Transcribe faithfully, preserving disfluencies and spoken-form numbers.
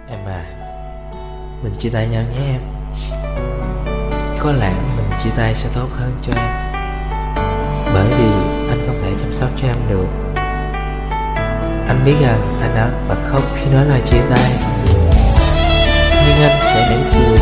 Em à, mình chia tay nhau nhé em. Có lẽ mình chia tay sẽ tốt hơn cho em, bởi vì anh không thể chăm sóc cho em được. Anh biết rằng anh đã bật khóc khi nói lời chia tay, nhưng anh sẽ mỉm cười